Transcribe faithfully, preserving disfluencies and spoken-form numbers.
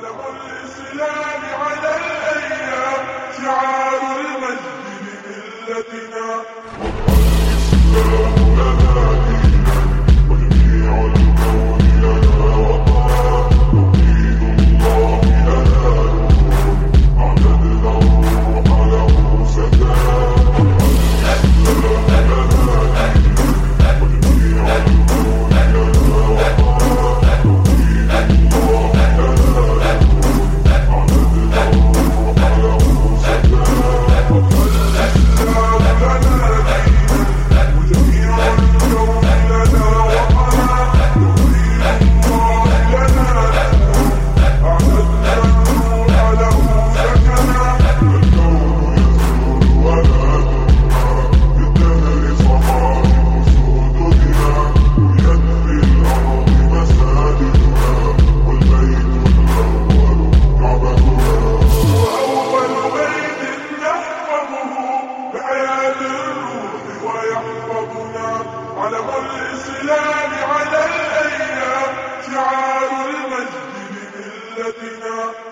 علم الإسلام على الأيام، شعار المجد لملتنا. والإسلام لنا دينا، وجميع الكون لنا وطنا. توحيد الله لنا نور، أعددنا الروح له سكنا. والإسلام لنا دينا، وجميع الكون لنا وطنا. توحيد الله لنا نور، أعددنا الروح له سكنا. والإسلام لنا دينا، وجميع الكون لنا وطنا. توحيد الله لنا نور، أعددنا الروح له سكنا. الكون يزول ولا تبقى، بالدهر صحائف سدودنا. ويدفي الأرض مساجدنا، والبيت الأول كعبتنا. وأول بيت نحفظه بحياة الروح ويحفظنا. علم الإسلام على الأيام، شعار المجد لملتنا.